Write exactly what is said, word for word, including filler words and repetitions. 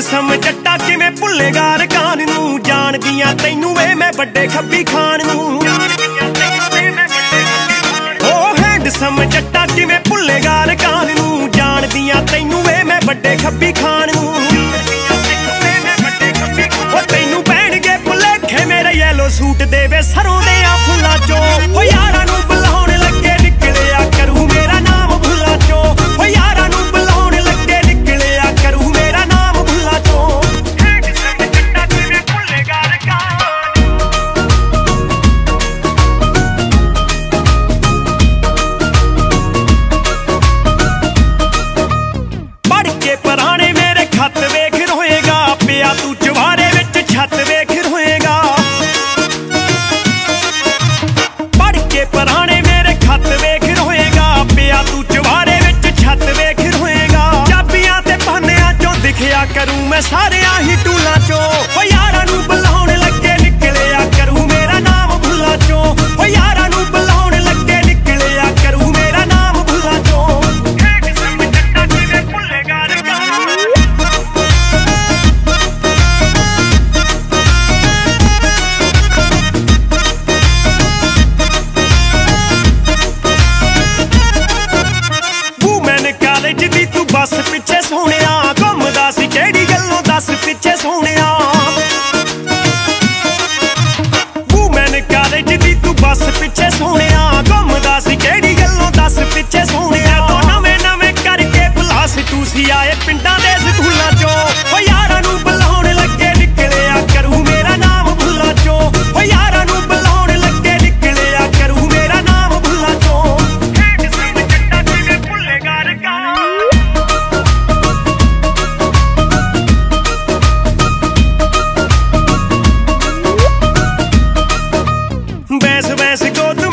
handsome जट्टा किवें भुल्लेगा रकान नूं जानदियां तैनूं वे मैं वड्डे खब्बी खान नूं ओ हैंडसम जट्टा किवें भुल्लेगा रकान नूं जानदियां तैनूं वे मैं वड्डे खब्बी खान नूं ओ तैनूं पैणगे भुलेखे मेरे येलो सूट दे वे सरों दे आ फुल्लां चों ओ यारां नूं बुलाउण लगे निकलिया करूं मेरा नाम भुल्लां चों ओ यारां नूं बुलाउण लगे निकलिया करूं मेरा नाम भुल्लां चों हैंडसम जट्टा किवें भुल्लेगा रकान पढ़ के पुराने मेरे खत वेख रोएगा पिया तू चवारे विच छत वेख रोएगा पढ़ के पुराने मेरे खत वेख रोएगा पिया तू चवारे विच छत वेख रोएगा चाबियां ते पानियां चों दिखिया करूं मैं सारियां ही टूलां चों ओ यारां नूं बुलाउण लगे निकलिया करूं मेरा नाम भुल्लां चों ओ यारां नूं बुलाउण लगे निकलिया करूं मेरा नाम भुल्लां चों हैंडसम जट्टा किवें भुल्लेगा रकान कालेज दी तू बस पिछे सोहणिया घुमदा सी किहड़ी गल्लों दस पिछे सोहणिया वूमैन कालेज दी तू बस पिछे सोहणिया घुमदा सी किहड़ी गल्लों दस पिछे सोहणिया तो नवें नवें करके पलास टूसी आए पिंडां दे स्कूलां चों ओ यारां नूं बुलाउण लगे निकलिया करूं मेरा नाम भुल्लां चों ओ यारां नूं बुलाउण लगे निकलिया करूं मेरा नाम भुल्लां चों हैंडसम जट्टा किवें भुल्लेगा रकान बैस बैस को तू